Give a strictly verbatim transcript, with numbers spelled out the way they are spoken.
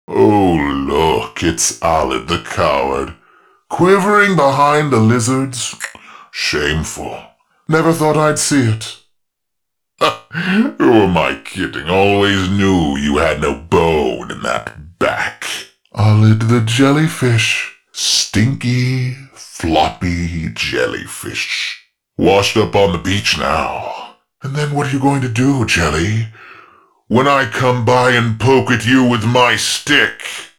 Oh, look, it's Alid the coward, quivering behind the lizards. Shameful. Never thought I'd see it. Who am I kidding? Always knew you had no bone in that back. Alid the jellyfish. Stinky, floppy jellyfish. Washed up on the beach now. And then what are you going to do, Jelly? When I come by and poke at you with my stick?